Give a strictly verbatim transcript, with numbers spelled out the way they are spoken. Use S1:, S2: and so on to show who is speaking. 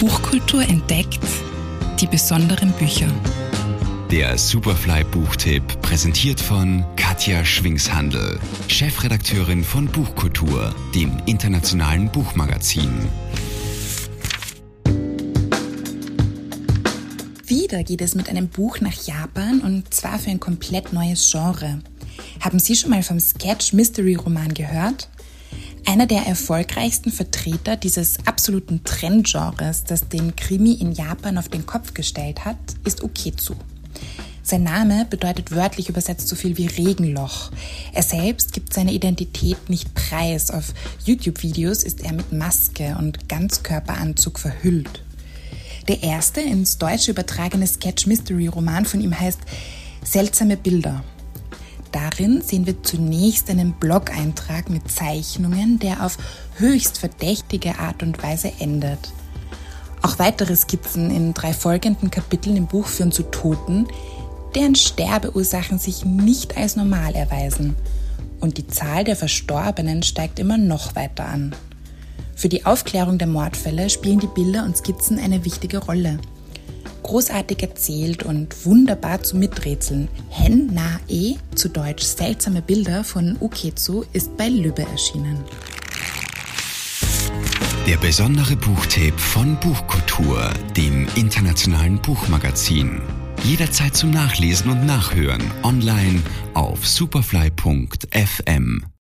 S1: Buchkultur entdeckt, die besonderen Bücher.
S2: Der Superfly-Buchtipp präsentiert von Katja Schwingshandl, Chefredakteurin von Buchkultur, dem internationalen Buchmagazin.
S1: Wieder geht es mit einem Buch nach Japan und zwar für ein komplett neues Genre. Haben Sie schon mal vom Sketch-Mystery-Roman gehört? Einer der erfolgreichsten Vertreter dieses absoluten Trendgenres, das den Krimi in Japan auf den Kopf gestellt hat, ist Ukezu. Sein Name bedeutet wörtlich übersetzt so viel wie Regenloch. Er selbst gibt seine Identität nicht preis. Auf YouTube-Videos ist er mit Maske und Ganzkörperanzug verhüllt. Der erste ins Deutsche übertragene Sketch-Mystery-Roman von ihm heißt Seltsame Bilder. Darin sehen wir zunächst einen Blog-Eintrag mit Zeichnungen, der auf höchst verdächtige Art und Weise endet. Auch weitere Skizzen in drei folgenden Kapiteln im Buch führen zu Toten, deren Sterbeursachen sich nicht als normal erweisen. Und die Zahl der Verstorbenen steigt immer noch weiter an. Für die Aufklärung der Mordfälle spielen die Bilder und Skizzen eine wichtige Rolle. Großartig erzählt und wunderbar zum Miträtseln. Hen Na E, zu Deutsch Seltsame Bilder von Ukezu, ist bei Lübbe erschienen.
S2: Der besondere Buchtipp von Buchkultur, dem internationalen Buchmagazin. Jederzeit zum Nachlesen und Nachhören online auf superfly punkt f m.